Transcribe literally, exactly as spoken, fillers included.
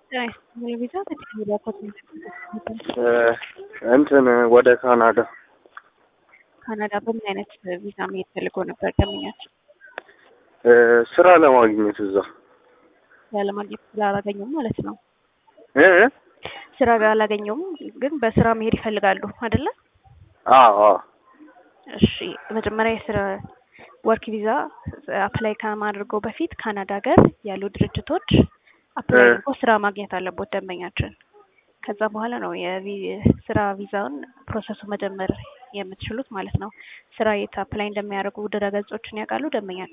ቪዛ እንትን ወደ ካናዳ ካናዳ በምን አይነት ቪዛ መሄድ ፈልጎ ነበር ደንበኛችን? ስራ ለማግኘት እዛ ያለማግኘት ስላላገኙም ማለት ነው። እ ስራ አላገኙም ግን በስራ መሄድ ይፈልጋሉ አይደለ? አዎ አዎ። እሺ መጀመሪያ የስራ ወርክ ቪዛ አፕላይ ከማድረገው በፊት ካናዳ ሀገር ያሉ ድርጅቶች አፕላይ አድርጎ ስራ ማግኘት አለበት ደንበኛችን። ከዛ በኋላ ነው የስራ ቪዛውን ፕሮሰሱ መጀመር የምትችሉት ማለት ነው። ስራ የት አፕላይ እንደሚያደርጉ ድረገጾችን ያውቃሉ ደንበኛ